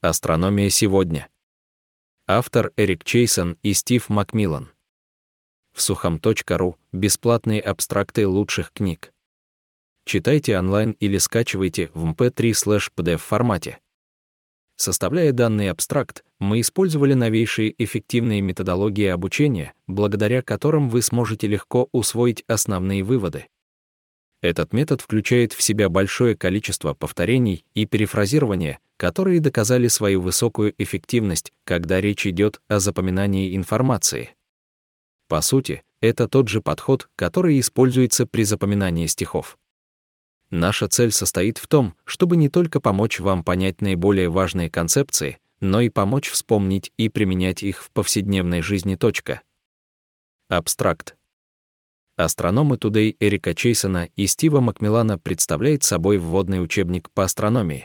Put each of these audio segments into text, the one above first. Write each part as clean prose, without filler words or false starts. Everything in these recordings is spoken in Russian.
Астрономия сегодня. Автор Эрик Чейсон и Стив Макмиллан. В сухом.ру бесплатные абстракты лучших книг. Читайте онлайн или скачивайте в mp3/pdf формате. Составляя данный абстракт, мы использовали новейшие эффективные методологии обучения, благодаря которым вы сможете легко усвоить основные выводы. Этот метод включает в себя большое количество повторений и перефразирования, которые доказали свою высокую эффективность, когда речь идет о запоминании информации. По сути, это тот же подход, который используется при запоминании стихов. Наша цель состоит в том, чтобы не только помочь вам понять наиболее важные концепции, но и помочь вспомнить и применять их в повседневной жизни. Абстракт. Астрономы Today Эрика Чейсона и Стива Макмиллана представляет собой вводный учебник по астрономии.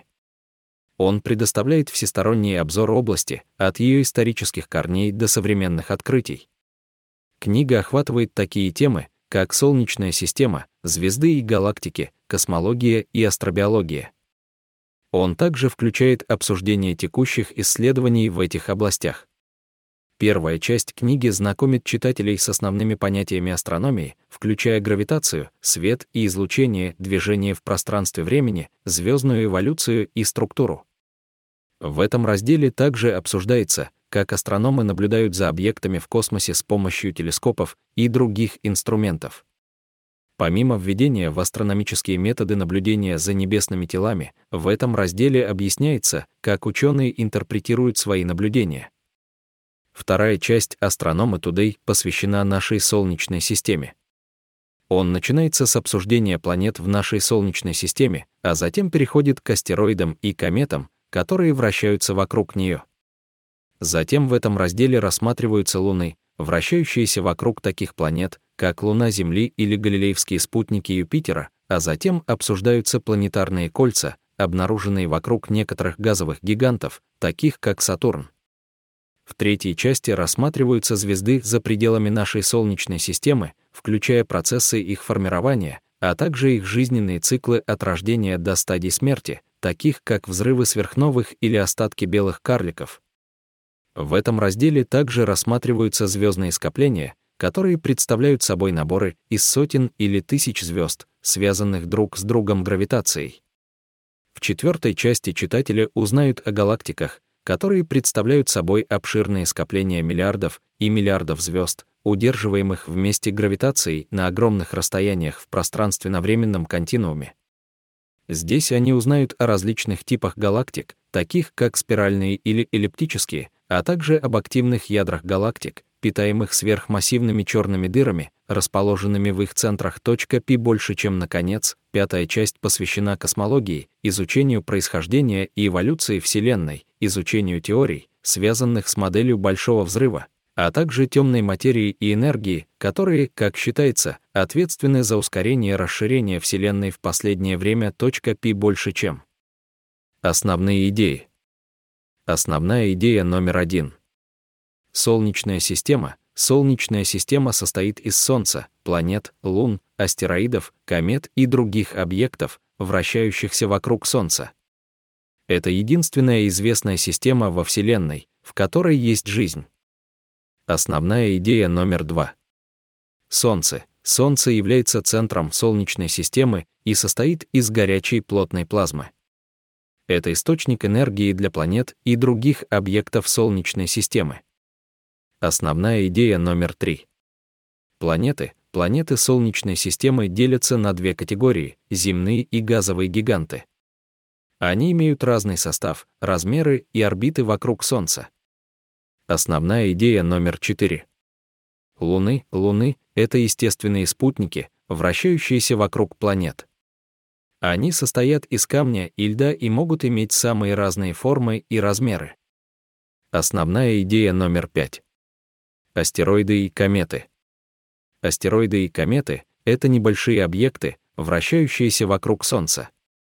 Он предоставляет всесторонний обзор области, от ее исторических корней до современных открытий. Книга охватывает такие темы, как Солнечная система, звезды и галактики, космология и астробиология. Он также включает обсуждение текущих исследований в этих областях. Первая часть книги знакомит читателей с основными понятиями астрономии, включая гравитацию, свет и излучение, движение в пространстве-времени, звездную эволюцию и структуру. В этом разделе также обсуждается, как астрономы наблюдают за объектами в космосе с помощью телескопов и других инструментов. Помимо введения в астрономические методы наблюдения за небесными телами, в этом разделе объясняется, как ученые интерпретируют свои наблюдения. Вторая часть «Астрономы Today» посвящена нашей Солнечной системе. Он начинается с обсуждения планет в нашей Солнечной системе, а затем переходит к астероидам и кометам, которые вращаются вокруг нее. Затем в этом разделе рассматриваются Луны, вращающиеся вокруг таких планет, как Луна Земли или галилеевские спутники Юпитера, а затем обсуждаются планетарные кольца, обнаруженные вокруг некоторых газовых гигантов, таких как Сатурн. В третьей части рассматриваются звезды за пределами нашей Солнечной системы, включая процессы их формирования, а также их жизненные циклы от рождения до стадий смерти, таких как взрывы сверхновых или остатки белых карликов. В этом разделе также рассматриваются звездные скопления, которые представляют собой наборы из сотен или тысяч звезд, связанных друг с другом гравитацией. В четвертой части читатели узнают о галактиках, которые представляют собой обширные скопления миллиардов и миллиардов звезд, удерживаемых вместе гравитацией на огромных расстояниях в пространственно-временном континууме. Здесь они узнают о различных типах галактик, таких как спиральные или эллиптические, а также об активных ядрах галактик, питаемых сверхмассивными черными дырами, расположенными в их центрах. Пи больше, чем наконец, пятая часть посвящена космологии, изучению происхождения и эволюции Вселенной, изучению теорий, связанных с моделью Большого взрыва, а также темной материи и энергии, которые, как считается, ответственны за ускорение расширения Вселенной в последнее время. Пи больше, чем. Основные идеи. Основная идея номер 1. Солнечная система. Солнечная система состоит из Солнца, планет, лун, астероидов, комет и других объектов, вращающихся вокруг Солнца. Это единственная известная система во Вселенной, в которой есть жизнь. Основная идея номер 2. Солнце. Солнце является центром Солнечной системы и состоит из горячей плотной плазмы. Это источник энергии для планет и других объектов Солнечной системы. Основная идея номер 3. Планеты. Планеты Солнечной системы делятся на две категории — земные и газовые гиганты. Они имеют разный состав, размеры и орбиты вокруг Солнца. Основная идея номер 4. Луны. Луны — это естественные спутники, вращающиеся вокруг планет. Они состоят из камня и льда и могут иметь самые разные формы и размеры. Основная идея номер 5. Астероиды и кометы. Астероиды и кометы — это небольшие объекты, вращающиеся вокруг Солнца.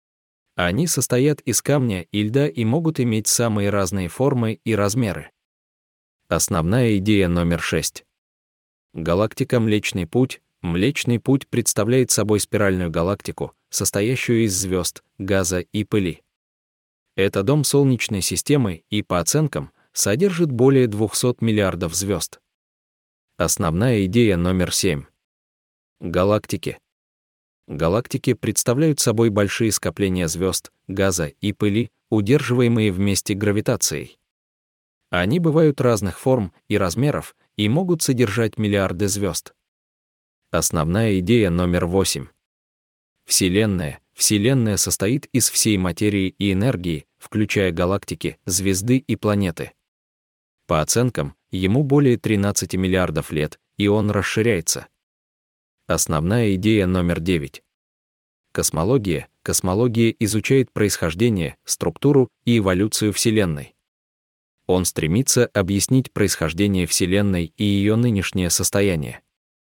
Они состоят из камня и льда и могут иметь самые разные формы и размеры. Основная идея номер 6. Галактика Млечный Путь. Млечный Путь представляет собой спиральную галактику, состоящую из звезд, газа и пыли. Это дом Солнечной системы и, по оценкам, содержит более 200 миллиардов звезд. Основная идея номер 7. Галактики. Галактики представляют собой большие скопления звезд, газа и пыли, удерживаемые вместе гравитацией. Они бывают разных форм и размеров и могут содержать миллиарды звезд. Основная идея номер 8. Вселенная. Вселенная состоит из всей материи и энергии, включая галактики, звезды и планеты. По оценкам, ему более 13 миллиардов лет, и он расширяется. Основная идея номер 9. Космология. Космология изучает происхождение, структуру и эволюцию Вселенной. Он стремится объяснить происхождение Вселенной и ее нынешнее состояние.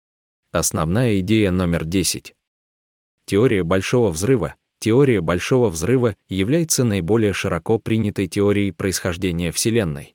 Основная идея номер 10. Теория Большого Взрыва. Теория Большого Взрыва является наиболее широко принятой теорией происхождения Вселенной.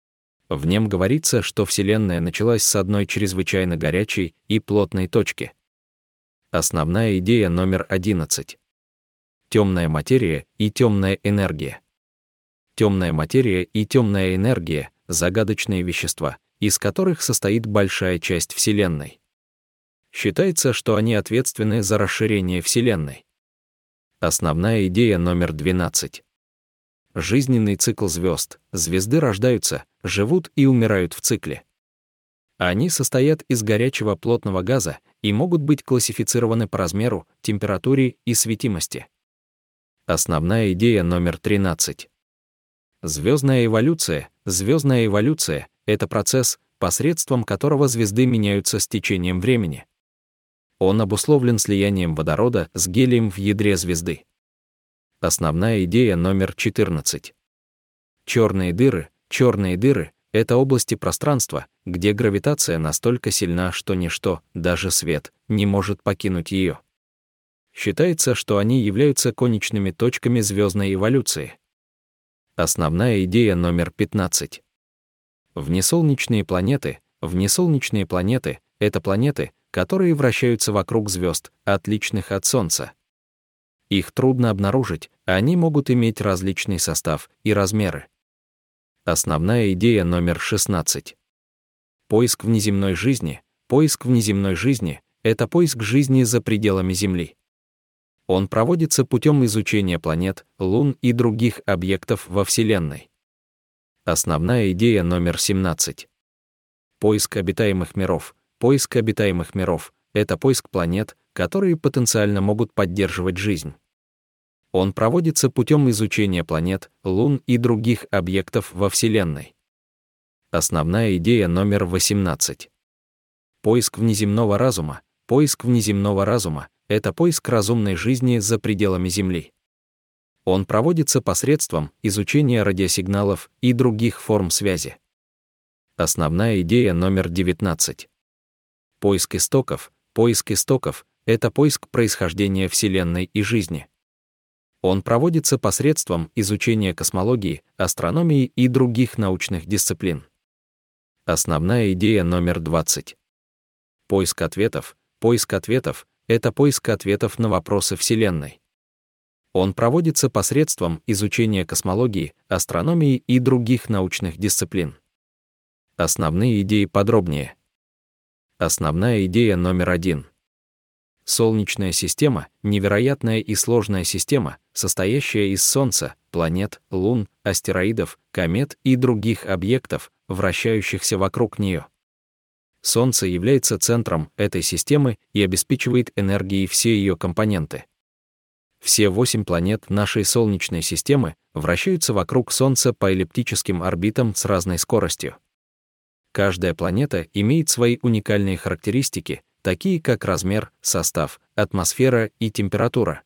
В нем говорится, что Вселенная началась с одной чрезвычайно горячей и плотной точки. Основная идея номер 11. Темная материя и темная энергия. Темная материя и темная энергия — загадочные вещества, из которых состоит большая часть Вселенной. Считается, что они ответственны за расширение Вселенной. Основная идея номер 12. Жизненный цикл звезд. Звезды рождаются, живут и умирают в цикле. Они состоят из горячего плотного газа и могут быть классифицированы по размеру, температуре и светимости. Основная идея номер 13. Звездная эволюция. Звездная эволюция — это процесс, посредством которого звезды меняются с течением времени. Он обусловлен слиянием водорода с гелием в ядре звезды. Основная идея номер 14. Черные дыры. Черные дыры — это области пространства, где гравитация настолько сильна, что ничто, даже свет, не может покинуть ее. Считается, что они являются конечными точками звездной эволюции. Основная идея номер 15. Внесолнечные планеты. Внесолнечные планеты — это планеты, которые вращаются вокруг звезд, отличных от Солнца. Их трудно обнаружить, они могут иметь различный состав и размеры. Основная идея номер 16. Поиск внеземной жизни. Поиск внеземной жизни — это поиск жизни за пределами Земли. Он проводится путем изучения планет, лун и других объектов во Вселенной. Основная идея номер 17. Поиск обитаемых миров. Поиск обитаемых миров — это поиск планет, которые потенциально могут поддерживать жизнь. Он проводится путем изучения планет, лун и других объектов во Вселенной. Основная идея номер 18. Поиск внеземного разума. Поиск внеземного разума — это поиск разумной жизни за пределами Земли. Он проводится посредством изучения радиосигналов и других форм связи. Основная идея номер 19. Поиск истоков. Поиск истоков — это поиск происхождения Вселенной и жизни. Он проводится посредством изучения космологии, астрономии и других научных дисциплин. Основная идея номер 20. Поиск ответов. Поиск ответов — это поиск ответов на вопросы Вселенной. Он проводится посредством изучения космологии, астрономии и других научных дисциплин. Основные идеи подробнее. Основная идея номер 1. Солнечная система — невероятная и сложная система, состоящая из Солнца, планет, лун, астероидов, комет и других объектов, вращающихся вокруг нее. Солнце является центром этой системы и обеспечивает энергией все ее компоненты. Все 8 планет нашей Солнечной системы вращаются вокруг Солнца по эллиптическим орбитам с разной скоростью. Каждая планета имеет свои уникальные характеристики, такие как размер, состав, атмосфера и температура.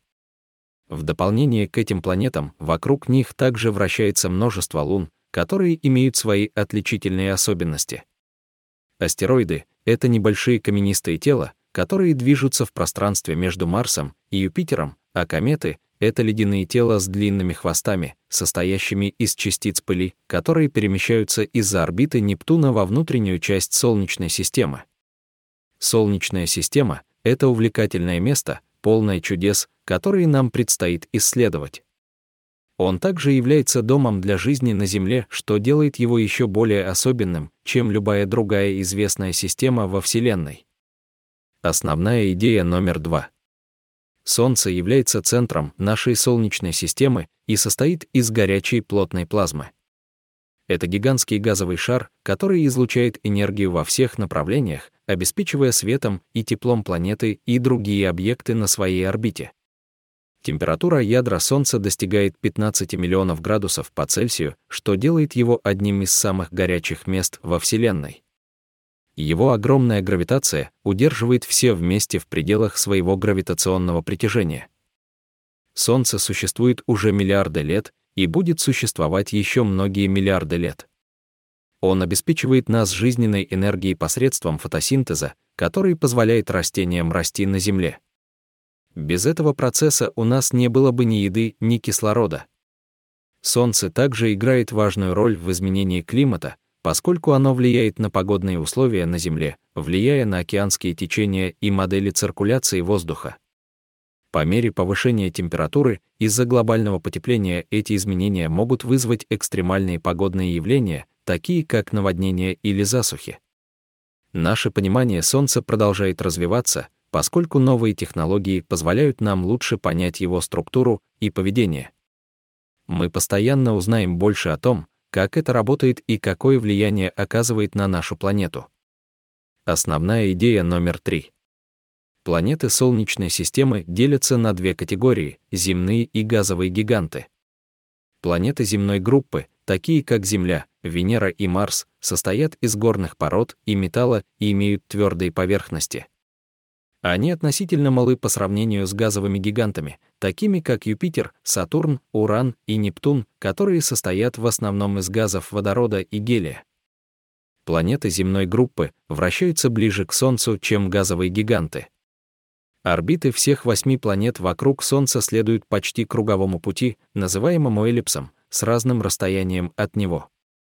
В дополнение к этим планетам вокруг них также вращается множество лун, которые имеют свои отличительные особенности. Астероиды — это небольшие каменистые тела, которые движутся в пространстве между Марсом и Юпитером, а кометы — это ледяные тела с длинными хвостами, состоящими из частиц пыли, которые перемещаются из-за орбиты Нептуна во внутреннюю часть Солнечной системы. Солнечная система — это увлекательное место, полное чудес, которые нам предстоит исследовать. Он также является домом для жизни на Земле, что делает его еще более особенным, чем любая другая известная система во Вселенной. Основная идея номер 2. Солнце является центром нашей Солнечной системы и состоит из горячей плотной плазмы. Это гигантский газовый шар, который излучает энергию во всех направлениях, обеспечивая светом и теплом планеты и другие объекты на своей орбите. Температура ядра Солнца достигает 15 миллионов градусов по Цельсию, что делает его одним из самых горячих мест во Вселенной. Его огромная гравитация удерживает все вместе в пределах своего гравитационного притяжения. Солнце существует уже миллиарды лет и будет существовать еще многие миллиарды лет. Он обеспечивает нас жизненной энергией посредством фотосинтеза, который позволяет растениям расти на Земле. Без этого процесса у нас не было бы ни еды, ни кислорода. Солнце также играет важную роль в изменении климата, поскольку оно влияет на погодные условия на Земле, влияя на океанские течения и модели циркуляции воздуха. По мере повышения температуры из-за глобального потепления эти изменения могут вызвать экстремальные погодные явления, такие как наводнения или засухи. Наше понимание Солнца продолжает развиваться, поскольку новые технологии позволяют нам лучше понять его структуру и поведение. Мы постоянно узнаем больше о том, как это работает и какое влияние оказывает на нашу планету. Основная идея номер 3. Планеты Солнечной системы делятся на две категории — земные и газовые гиганты. Планеты земной группы, такие как Земля, Венера и Марс, состоят из горных пород и металла и имеют твердые поверхности. Они относительно малы по сравнению с газовыми гигантами, такими как Юпитер, Сатурн, Уран и Нептун, которые состоят в основном из газов водорода и гелия. Планеты земной группы вращаются ближе к Солнцу, чем газовые гиганты. Орбиты всех 8 планет вокруг Солнца следуют почти круговому пути, называемому эллипсом, с разным расстоянием от него.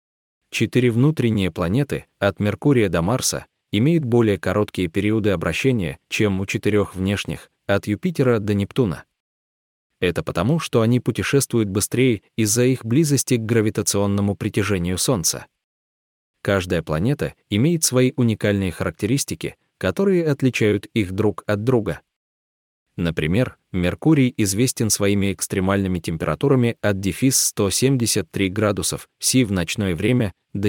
4 внутренние планеты, от Меркурия до Марса, имеют более короткие периоды обращения, чем у 4 внешних, от Юпитера до Нептуна. Это потому, что они путешествуют быстрее из-за их близости к гравитационному притяжению Солнца. Каждая планета имеет свои уникальные характеристики, которые отличают их друг от друга. Например, Меркурий известен своими экстремальными температурами от -173 градусов С в ночное время до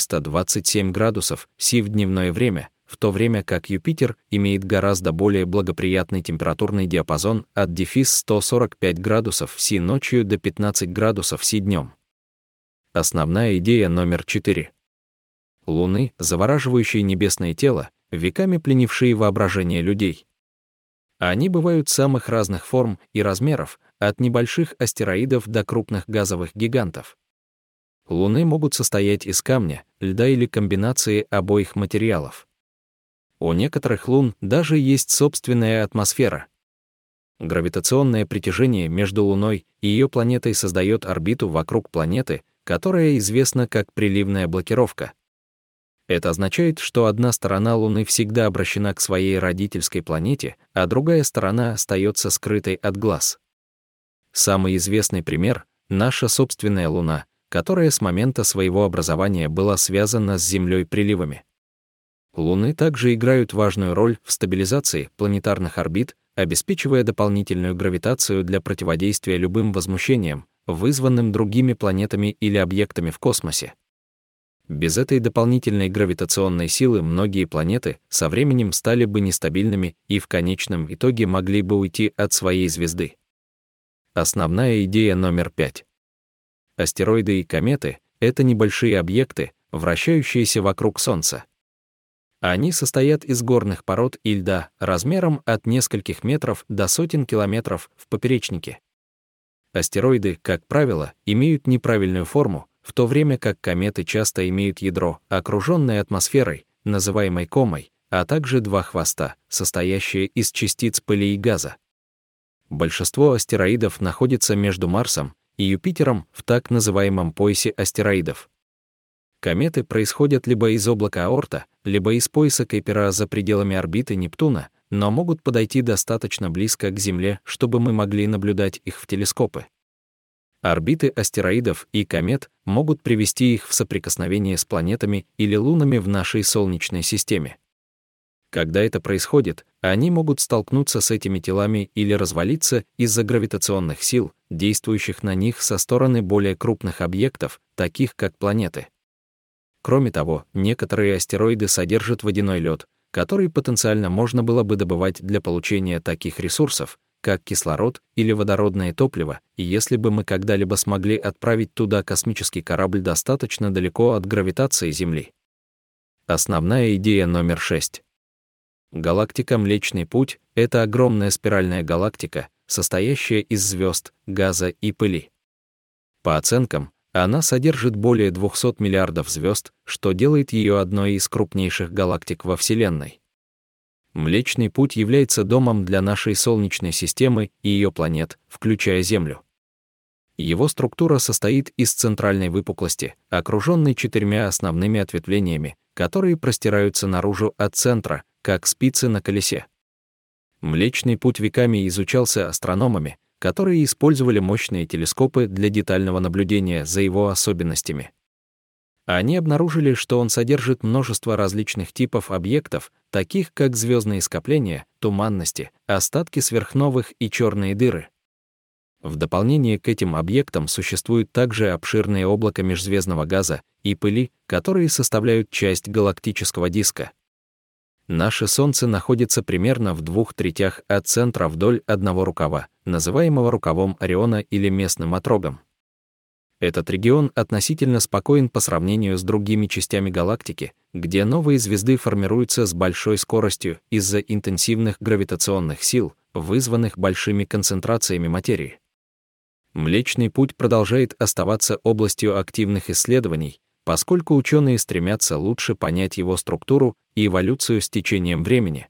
427 градусов С в дневное время, в то время как Юпитер имеет гораздо более благоприятный температурный диапазон от -145 градусов С ночью до 15 градусов С днем. Основная идея номер 4. Луны, завораживающие небесное тело, веками пленившие воображение людей. Они бывают самых разных форм и размеров, от небольших астероидов до крупных газовых гигантов. Луны могут состоять из камня, льда или комбинации обоих материалов. У некоторых лун даже есть собственная атмосфера. Гравитационное притяжение между Луной и ее планетой создает орбиту вокруг планеты, которая известна как приливная блокировка. Это означает, что одна сторона Луны всегда обращена к своей родительской планете, а другая сторона остается скрытой от глаз. Самый известный пример — наша собственная Луна, которая с момента своего образования была связана с Землей приливами. Луны также играют важную роль в стабилизации планетарных орбит, обеспечивая дополнительную гравитацию для противодействия любым возмущениям, вызванным другими планетами или объектами в космосе. Без этой дополнительной гравитационной силы многие планеты со временем стали бы нестабильными и в конечном итоге могли бы уйти от своей звезды. Основная идея номер 5. Астероиды и кометы — это небольшие объекты, вращающиеся вокруг Солнца. Они состоят из горных пород и льда размером от нескольких метров до сотен километров в поперечнике. Астероиды, как правило, имеют неправильную форму, в то время как кометы часто имеют ядро, окруженное атмосферой, называемой комой, а также два хвоста, состоящие из частиц пыли и газа. Большинство астероидов находится между Марсом и Юпитером в так называемом поясе астероидов. Кометы происходят либо из облака Оорта, либо из пояса Куйпера за пределами орбиты Нептуна, но могут подойти достаточно близко к Земле, чтобы мы могли наблюдать их в телескопы. Орбиты астероидов и комет могут привести их в соприкосновение с планетами или лунами в нашей Солнечной системе. Когда это происходит, они могут столкнуться с этими телами или развалиться из-за гравитационных сил, действующих на них со стороны более крупных объектов, таких как планеты. Кроме того, некоторые астероиды содержат водяной лед, который потенциально можно было бы добывать для получения таких ресурсов, как кислород или водородное топливо, и если бы мы когда-либо смогли отправить туда космический корабль достаточно далеко от гравитации Земли. Основная идея номер 6. Галактика Млечный Путь — это огромная спиральная галактика, состоящая из звезд, газа и пыли. По оценкам, она содержит более 200 миллиардов звезд, что делает ее одной из крупнейших галактик во Вселенной. Млечный Путь является домом для нашей Солнечной системы и ее планет, включая Землю. Его структура состоит из центральной выпуклости, окруженной 4 основными ответвлениями, которые простираются наружу от центра, как спицы на колесе. Млечный Путь веками изучался астрономами, которые использовали мощные телескопы для детального наблюдения за его особенностями. Они обнаружили, что он содержит множество различных типов объектов, таких как звездные скопления, туманности, остатки сверхновых и черные дыры. В дополнение к этим объектам существуют также обширные облака межзвездного газа и пыли, которые составляют часть галактического диска. Наше Солнце находится примерно в 2/3 от центра вдоль одного рукава, называемого рукавом Ориона или местным отрогом. Этот регион относительно спокоен по сравнению с другими частями галактики, где новые звезды формируются с большой скоростью из-за интенсивных гравитационных сил, вызванных большими концентрациями материи. Млечный Путь продолжает оставаться областью активных исследований, поскольку ученые стремятся лучше понять его структуру и эволюцию с течением времени.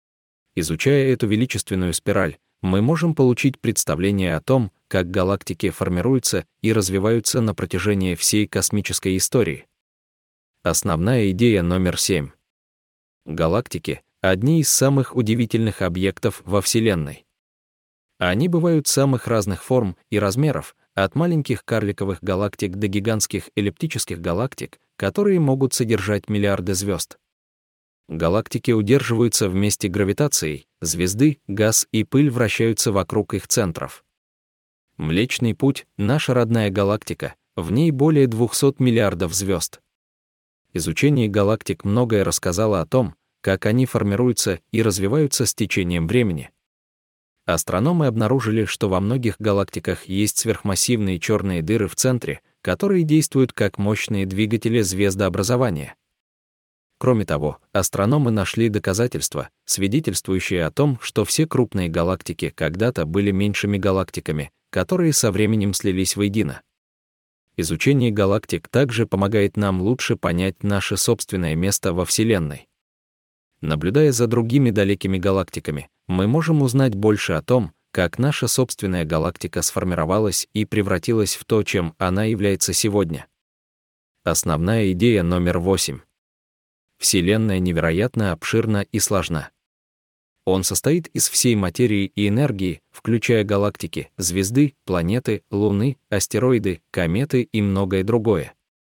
Изучая эту величественную спираль, мы можем получить представление о том, как галактики формируются и развиваются на протяжении всей космической истории. Основная идея номер 7. Галактики — одни из самых удивительных объектов во Вселенной. Они бывают самых разных форм и размеров, от маленьких карликовых галактик до гигантских эллиптических галактик, которые могут содержать миллиарды звезд. Галактики удерживаются вместе гравитацией, звезды, газ и пыль вращаются вокруг их центров. Млечный Путь — наша родная галактика, в ней более 200 миллиардов звезд. Изучение галактик многое рассказало о том, как они формируются и развиваются с течением времени. Астрономы обнаружили, что во многих галактиках есть сверхмассивные черные дыры в центре, которые действуют как мощные двигатели звездообразования. Кроме того, астрономы нашли доказательства, свидетельствующие о том, что все крупные галактики когда-то были меньшими галактиками, которые со временем слились воедино. Изучение галактик также помогает нам лучше понять наше собственное место во Вселенной. Наблюдая за другими далекими галактиками, мы можем узнать больше о том, как наша собственная галактика сформировалась и превратилась в то, чем она является сегодня. Основная идея номер 8. Вселенная невероятно обширна и сложна. Он состоит из всей материи и энергии, включая галактики, звезды, планеты, луны, астероиды, кометы и многое другое.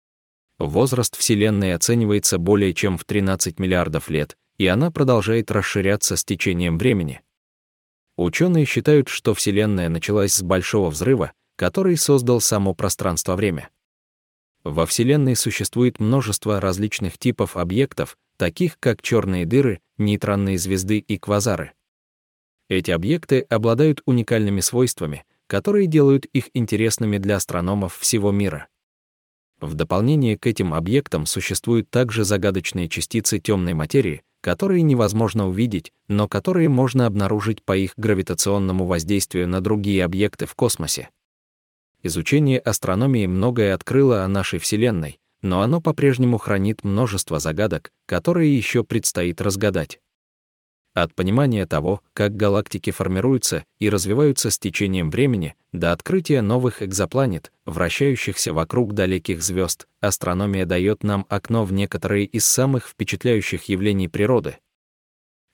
Возраст Вселенной оценивается более чем в 13 миллиардов лет, и она продолжает расширяться с течением времени. Ученые считают, что Вселенная началась с Большого взрыва, который создал само пространство-время. Во Вселенной существует множество различных типов объектов, таких как черные дыры, нейтронные звезды и квазары. Эти объекты обладают уникальными свойствами, которые делают их интересными для астрономов всего мира. В дополнение к этим объектам существуют также загадочные частицы темной материи, которые невозможно увидеть, но которые можно обнаружить по их гравитационному воздействию на другие объекты в космосе. Изучение астрономии многое открыло о нашей Вселенной, но оно по-прежнему хранит множество загадок, которые еще предстоит разгадать. От понимания того, как галактики формируются и развиваются с течением времени, до открытия новых экзопланет, вращающихся вокруг далеких звезд, астрономия дает нам окно в некоторые из самых впечатляющих явлений природы.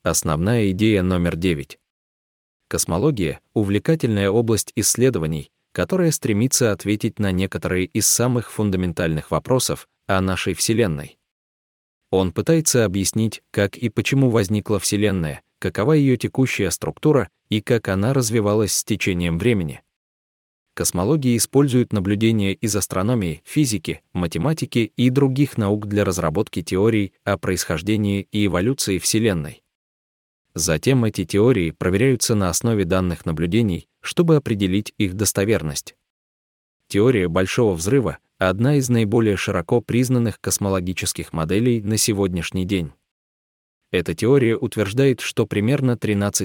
Основная идея номер 9. Космология — увлекательная область исследований, которая стремится ответить на некоторые из самых фундаментальных вопросов о нашей Вселенной. Он пытается объяснить, как и почему возникла Вселенная, какова ее текущая структура и как она развивалась с течением времени. Космология использует наблюдения из астрономии, физики, математики и других наук для разработки теорий о происхождении и эволюции Вселенной. Затем эти теории проверяются на основе данных наблюдений, чтобы определить их достоверность. Теория Большого взрыва — одна из наиболее широко признанных космологических моделей на сегодняшний день. Эта теория утверждает, что примерно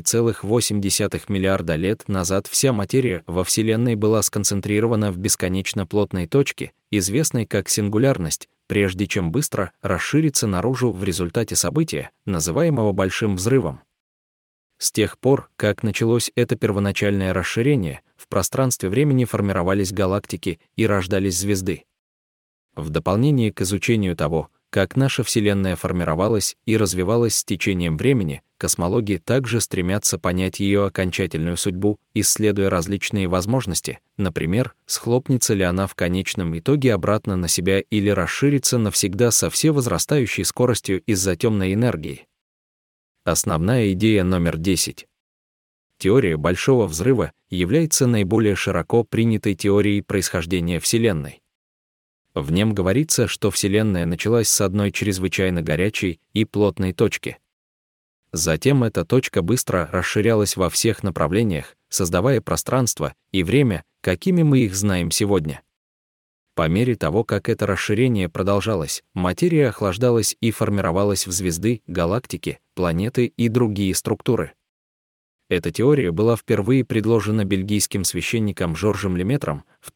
13,8 миллиарда лет назад вся материя во Вселенной была сконцентрирована в бесконечно плотной точке, известной как сингулярность, прежде чем быстро расшириться наружу в результате события, называемого Большим взрывом. С тех пор, как началось это первоначальное расширение, в пространстве времени формировались галактики и рождались звезды. В дополнение к изучению того, как наша Вселенная формировалась и развивалась с течением времени, космологи также стремятся понять ее окончательную судьбу, исследуя различные возможности, например, схлопнется ли она в конечном итоге обратно на себя или расширится навсегда со всевозрастающей скоростью из-за темной энергии. Основная идея номер 10. Теория Большого взрыва является наиболее широко принятой теорией происхождения Вселенной. В нем говорится, что Вселенная началась с одной чрезвычайно горячей и плотной точки. Затем эта точка быстро расширялась во всех направлениях, создавая пространство и время, какими мы их знаем сегодня. По мере того, как это расширение продолжалось, материя охлаждалась и формировалась в звезды, галактики, планеты и другие структуры. Эта теория была впервые предложена бельгийским священником Жоржем Леметром в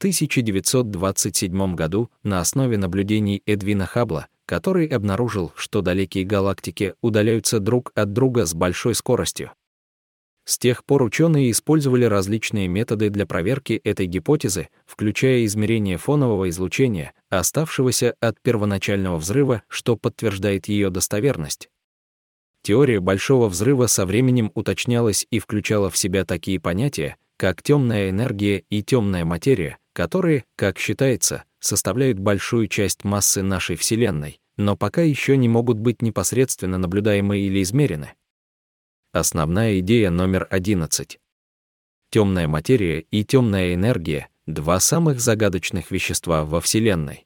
1927 году на основе наблюдений Эдвина Хаббла, который обнаружил, что далекие галактики удаляются друг от друга с большой скоростью. С тех пор ученые использовали различные методы для проверки этой гипотезы, включая измерение фонового излучения, оставшегося от первоначального взрыва, что подтверждает ее достоверность. Теория Большого взрыва со временем уточнялась и включала в себя такие понятия, как темная энергия и темная материя, которые, как считается, составляют большую часть массы нашей Вселенной, но пока еще не могут быть непосредственно наблюдаемы или измерены. Основная идея номер 11. Темная материя и темная энергия — два самых загадочных вещества во Вселенной.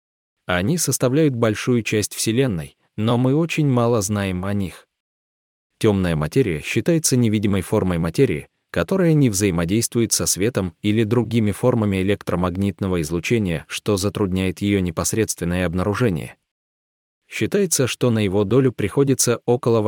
Они составляют большую часть Вселенной, но мы очень мало знаем о них. Темная материя считается невидимой формой материи, которая не взаимодействует со светом или другими формами электромагнитного излучения, что затрудняет ее непосредственное обнаружение. Считается, что на его долю приходится около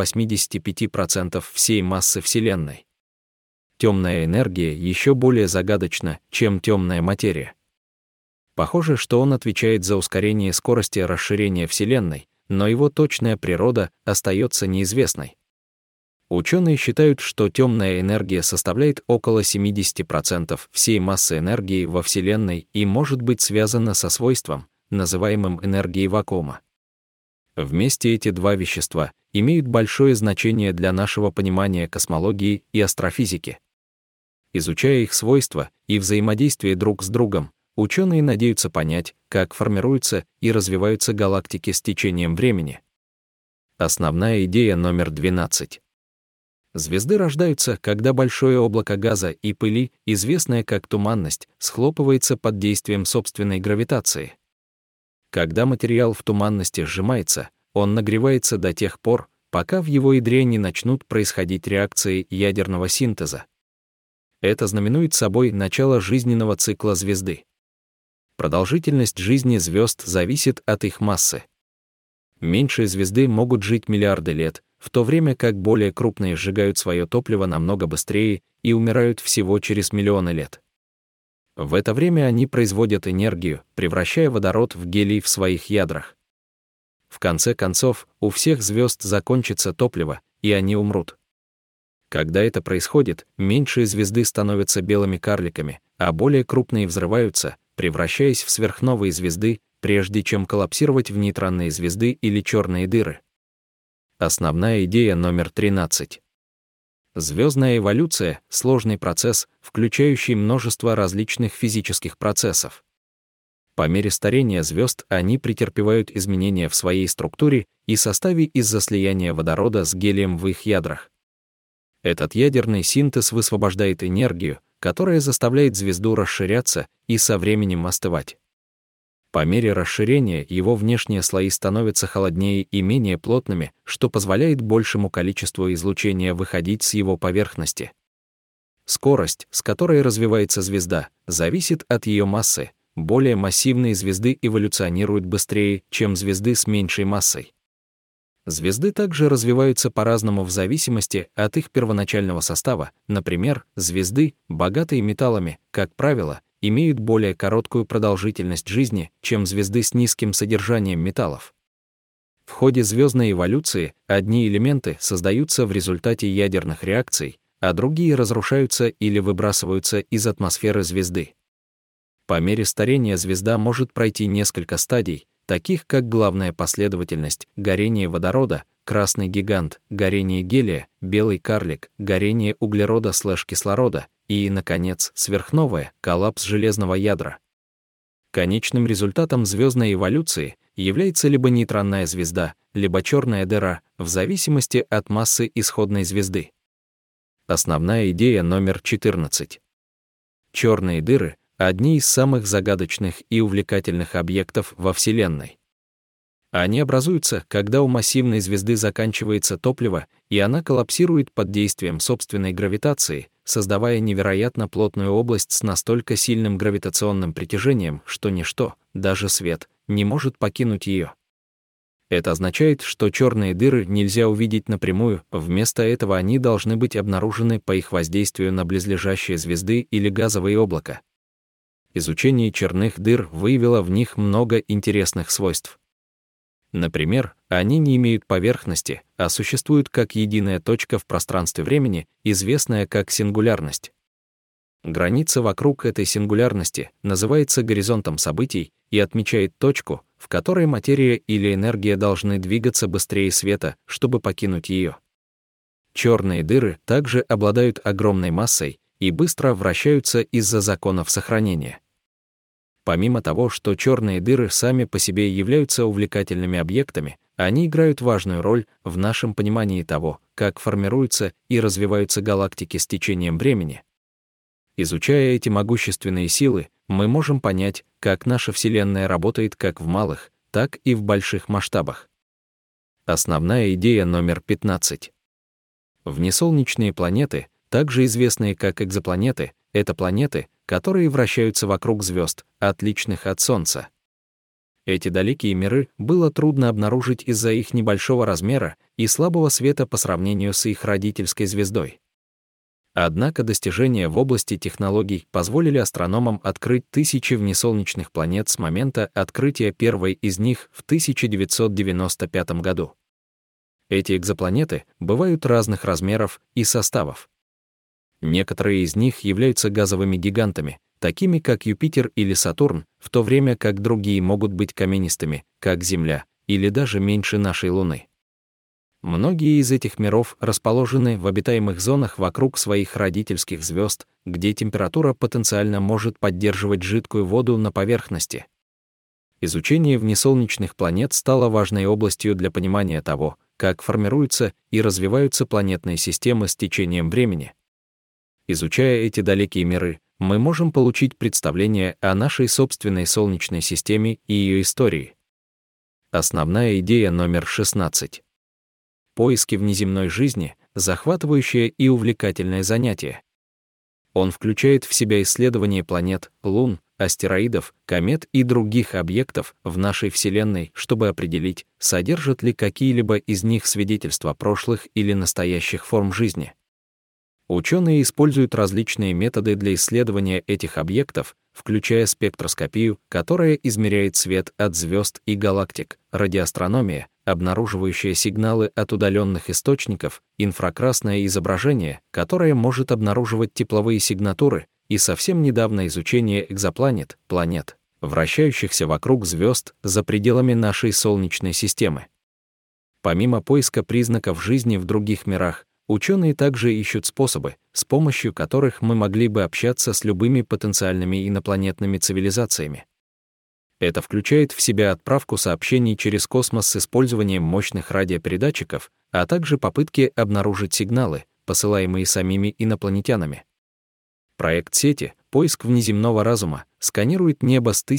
85% всей массы Вселенной. Темная энергия еще более загадочна, чем темная материя. Похоже, что он отвечает за ускорение скорости расширения Вселенной, но его точная природа остается неизвестной. Ученые считают, что темная энергия составляет около 70% всей массы энергии во Вселенной и может быть связана со свойством, называемым энергией вакуума. Вместе эти два вещества имеют большое значение для нашего понимания космологии и астрофизики. Изучая их свойства и взаимодействие друг с другом, ученые надеются понять, как формируются и развиваются галактики с течением времени. Основная идея номер 12. Звезды рождаются, когда большое облако газа и пыли, известное как туманность, схлопывается под действием собственной гравитации. Когда материал в туманности сжимается, он нагревается до тех пор, пока в его ядре не начнут происходить реакции ядерного синтеза. Это знаменует собой начало жизненного цикла звезды. Продолжительность жизни звезд зависит от их массы. Меньшие звезды могут жить миллиарды лет, в то время как более крупные сжигают свое топливо намного быстрее и умирают всего через миллионы лет. В это время они производят энергию, превращая водород в гелий в своих ядрах. В конце концов, у всех звезд закончится топливо, и они умрут. Когда это происходит, меньшие звезды становятся белыми карликами, а более крупные взрываются, превращаясь в сверхновые звезды, прежде чем коллапсировать в нейтронные звезды или черные дыры. Основная идея номер 13. Звездная эволюция — сложный процесс, включающий множество различных физических процессов. По мере старения звезд они претерпевают изменения в своей структуре и составе из-за слияния водорода с гелием в их ядрах. Этот ядерный синтез высвобождает энергию, которая заставляет звезду расширяться и со временем остывать. По мере расширения его внешние слои становятся холоднее и менее плотными, что позволяет большему количеству излучения выходить с его поверхности. Скорость, с которой развивается звезда, зависит от ее массы. Более массивные звезды эволюционируют быстрее, чем звезды с меньшей массой. Звезды также развиваются по-разному в зависимости от их первоначального состава. Например, звезды, богатые металлами, как правило, имеют более короткую продолжительность жизни, чем звезды с низким содержанием металлов. В ходе звездной эволюции одни элементы создаются в результате ядерных реакций, а другие разрушаются или выбрасываются из атмосферы звезды. По мере старения звезда может пройти несколько стадий, таких как главная последовательность, горение водорода, красный гигант, горение гелия, белый карлик, горение углерода/кислорода и, наконец, сверхновая, коллапс железного ядра. Конечным результатом звездной эволюции является либо нейтронная звезда, либо черная дыра, в зависимости от массы исходной звезды. Основная идея номер 14. Черные дыры — одни из самых загадочных и увлекательных объектов во Вселенной. Они образуются, когда у массивной звезды заканчивается топливо, и она коллапсирует под действием собственной гравитации, создавая невероятно плотную область с настолько сильным гравитационным притяжением, что ничто, даже свет, не может покинуть ее. Это означает, что черные дыры нельзя увидеть напрямую, вместо этого они должны быть обнаружены по их воздействию на близлежащие звезды или газовые облака. Изучение черных дыр выявило в них много интересных свойств. Например, они не имеют поверхности, а существуют как единая точка в пространстве-времени, известная как сингулярность. Граница вокруг этой сингулярности называется горизонтом событий и отмечает точку, в которой материя или энергия должны двигаться быстрее света, чтобы покинуть ее. Черные дыры также обладают огромной массой и быстро вращаются из-за законов сохранения. Помимо того, что черные дыры сами по себе являются увлекательными объектами, они играют важную роль в нашем понимании того, как формируются и развиваются галактики с течением времени. Изучая эти могущественные силы, мы можем понять, как наша Вселенная работает как в малых, так и в больших масштабах. Основная идея номер 15. Внесолнечные планеты, также известные как экзопланеты, это планеты, которые вращаются вокруг звезд, отличных от Солнца. Эти далекие миры было трудно обнаружить из-за их небольшого размера и слабого света по сравнению с их родительской звездой. Однако достижения в области технологий позволили астрономам открыть тысячи внесолнечных планет с момента открытия первой из них в 1995 году. Эти экзопланеты бывают разных размеров и составов. Некоторые из них являются газовыми гигантами, такими как Юпитер или Сатурн, в то время как другие могут быть каменистыми, как Земля, или даже меньше нашей Луны. Многие из этих миров расположены в обитаемых зонах вокруг своих родительских звезд, где температура потенциально может поддерживать жидкую воду на поверхности. Изучение внесолнечных планет стало важной областью для понимания того, как формируются и развиваются планетные системы с течением времени. Изучая эти далекие миры, мы можем получить представление о нашей собственной Солнечной системе и ее истории. Основная идея номер 16. Поиски внеземной жизни — захватывающее и увлекательное занятие. Он включает в себя исследование планет, лун, астероидов, комет и других объектов в нашей Вселенной, чтобы определить, содержат ли какие-либо из них свидетельства прошлых или настоящих форм жизни. Ученые используют различные методы для исследования этих объектов, включая спектроскопию, которая измеряет свет от звезд и галактик, радиоастрономия, обнаруживающая сигналы от удаленных источников, инфракрасное изображение, которое может обнаруживать тепловые сигнатуры, и совсем недавно изучение экзопланет, планет, вращающихся вокруг звезд за пределами нашей Солнечной системы. Помимо поиска признаков жизни в других мирах, ученые также ищут способы, с помощью которых мы могли бы общаться с любыми потенциальными инопланетными цивилизациями. Это включает в себя отправку сообщений через космос с использованием мощных радиопередатчиков, а также попытки обнаружить сигналы, посылаемые самими инопланетянами. Проект сети «Поиск внеземного разума» сканирует небо с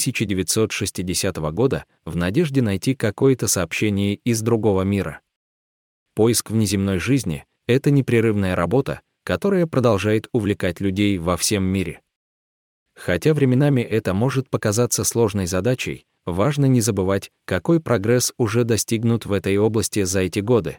1960 года в надежде найти какое-то сообщение из другого мира. Поиск внеземной жизни — это непрерывная работа, которая продолжает увлекать людей во всем мире. Хотя временами это может показаться сложной задачей, важно не забывать, какой прогресс уже достигнут в этой области за эти годы.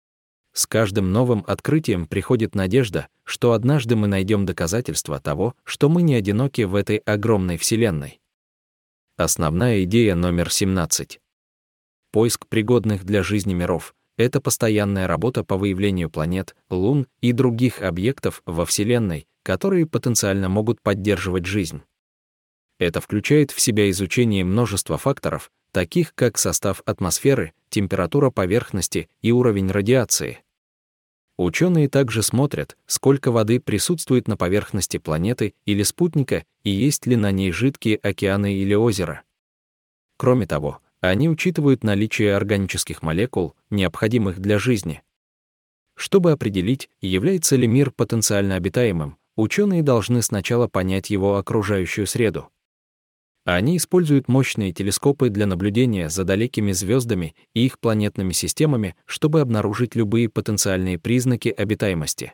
С каждым новым открытием приходит надежда, что однажды мы найдем доказательства того, что мы не одиноки в этой огромной Вселенной. Основная идея номер 17. Поиск пригодных для жизни миров — это постоянная работа по выявлению планет, лун и других объектов во Вселенной, которые потенциально могут поддерживать жизнь. Это включает в себя изучение множества факторов, таких как состав атмосферы, температура поверхности и уровень радиации. Ученые также смотрят, сколько воды присутствует на поверхности планеты или спутника и есть ли на ней жидкие океаны или озера. Кроме того, они учитывают наличие органических молекул, необходимых для жизни. Чтобы определить, является ли мир потенциально обитаемым, ученые должны сначала понять его окружающую среду. Они используют мощные телескопы для наблюдения за далекими звездами и их планетными системами, чтобы обнаружить любые потенциальные признаки обитаемости.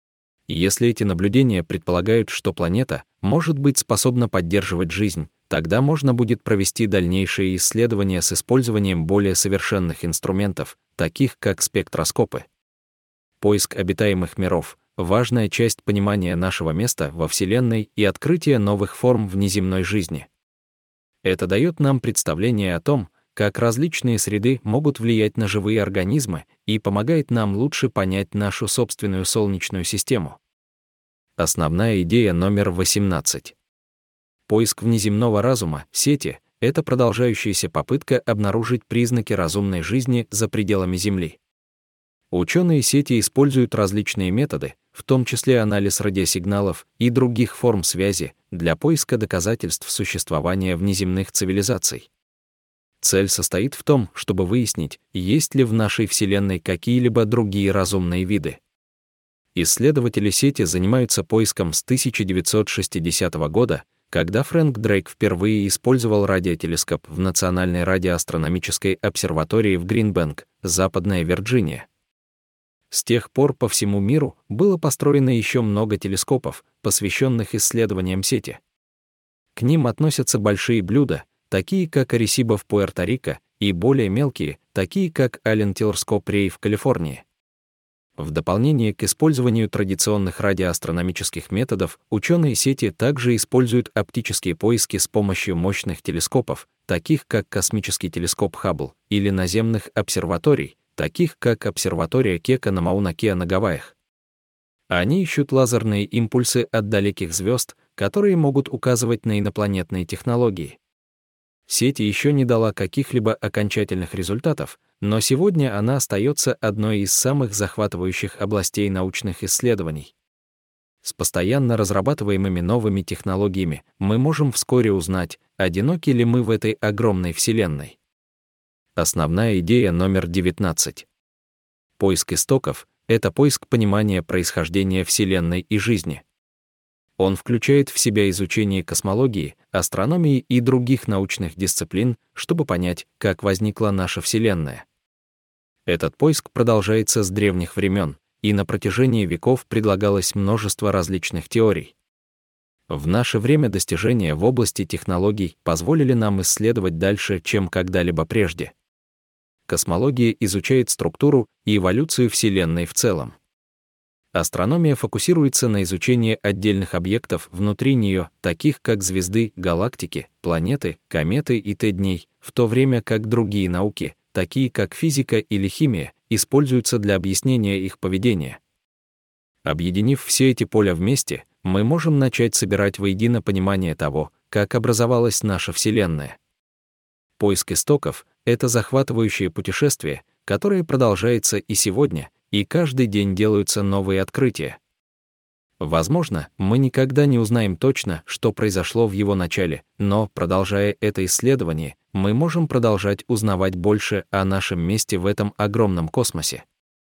Если эти наблюдения предполагают, что планета может быть способна поддерживать жизнь, тогда можно будет провести дальнейшие исследования с использованием более совершенных инструментов, таких как спектроскопы. Поиск обитаемых миров — важная часть понимания нашего места во Вселенной и открытия новых форм внеземной жизни. Это дает нам представление о том, как различные среды могут влиять на живые организмы и помогает нам лучше понять нашу собственную Солнечную систему. Основная идея номер 18. Поиск внеземного разума, сети — это продолжающаяся попытка обнаружить признаки разумной жизни за пределами Земли. Ученые сети используют различные методы, в том числе анализ радиосигналов и других форм связи, для поиска доказательств существования внеземных цивилизаций. Цель состоит в том, чтобы выяснить, есть ли в нашей Вселенной какие-либо другие разумные виды. Исследователи сети занимаются поиском с 1960 года, когда Фрэнк Дрейк впервые использовал радиотелескоп в Национальной радиоастрономической обсерватории в Гринбэнк, Западная Вирджиния. С тех пор по всему миру было построено еще много телескопов, посвященных исследованиям сети. К ним относятся большие блюда, такие как Аресибо в Пуэрто-Рико, и более мелкие, такие как Аллен Телескоп Рей в Калифорнии. В дополнение к использованию традиционных радиоастрономических методов, ученые сети также используют оптические поиски с помощью мощных телескопов, таких как космический телескоп Хаббл, или наземных обсерваторий, таких как обсерватория Кека на Мауна-Кеа на Гавайях. Они ищут лазерные импульсы от далеких звезд, которые могут указывать на инопланетные технологии. Сеть еще не дала каких-либо окончательных результатов, но сегодня она остается одной из самых захватывающих областей научных исследований. С постоянно разрабатываемыми новыми технологиями мы можем вскоре узнать, одиноки ли мы в этой огромной Вселенной. Основная идея номер 19. Поиск истоков — это поиск понимания происхождения Вселенной и жизни. Он включает в себя изучение космологии, астрономии и других научных дисциплин, чтобы понять, как возникла наша Вселенная. Этот поиск продолжается с древних времен, и на протяжении веков предлагалось множество различных теорий. В наше время достижения в области технологий позволили нам исследовать дальше, чем когда-либо прежде. Космология изучает структуру и эволюцию Вселенной в целом. Астрономия фокусируется на изучении отдельных объектов внутри нее, таких как звезды, галактики, планеты, кометы и т-дней, в то время как другие науки, такие как физика или химия, используются для объяснения их поведения. Объединив все эти поля вместе, мы можем начать собирать воедино понимание того, как образовалась наша Вселенная. Поиск истоков — это захватывающее путешествие, которое продолжается и сегодня, и каждый день делаются новые открытия. Возможно, мы никогда не узнаем точно, что произошло в его начале, но, продолжая это исследование, мы можем продолжать узнавать больше о нашем месте в этом огромном космосе.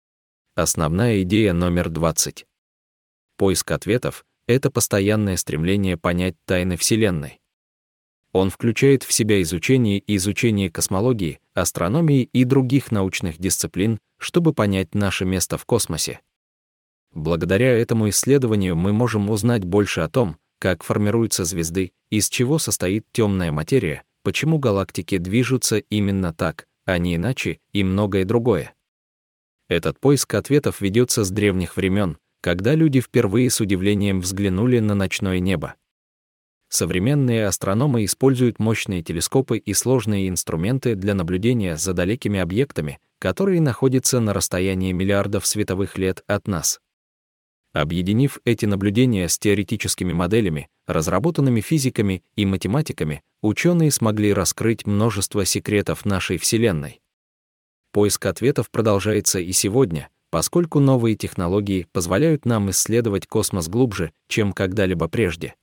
Основная идея номер 20. Поиск ответов — это постоянное стремление понять тайны Вселенной. Он включает в себя изучение и изучение космологии, астрономии и других научных дисциплин, чтобы понять наше место в космосе. Благодаря этому исследованию мы можем узнать больше о том, как формируются звезды, из чего состоит темная материя, почему галактики движутся именно так, а не иначе, и многое другое. Этот поиск ответов ведется с древних времен, когда люди впервые с удивлением взглянули на ночное небо. Современные астрономы используют мощные телескопы и сложные инструменты для наблюдения за далекими объектами, которые находятся на расстоянии миллиардов световых лет от нас. Объединив эти наблюдения с теоретическими моделями, разработанными физиками и математиками, ученые смогли раскрыть множество секретов нашей Вселенной. Поиск ответов продолжается и сегодня, поскольку новые технологии позволяют нам исследовать космос глубже, чем когда-либо прежде.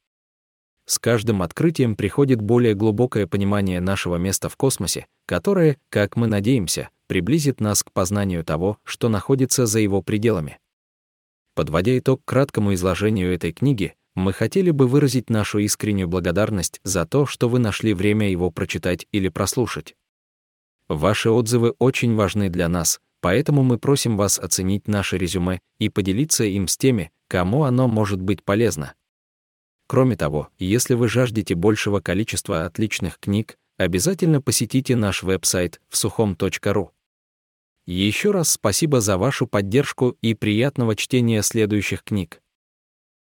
С каждым открытием приходит более глубокое понимание нашего места в космосе, которое, как мы надеемся, приблизит нас к познанию того, что находится за его пределами. Подводя итог краткому изложению этой книги, мы хотели бы выразить нашу искреннюю благодарность за то, что вы нашли время его прочитать или прослушать. Ваши отзывы очень важны для нас, поэтому мы просим вас оценить наше резюме и поделиться им с теми, кому оно может быть полезно. Кроме того, если вы жаждете большего количества отличных книг, обязательно посетите наш веб-сайт всухом.ру. Еще раз спасибо за вашу поддержку и приятного чтения следующих книг.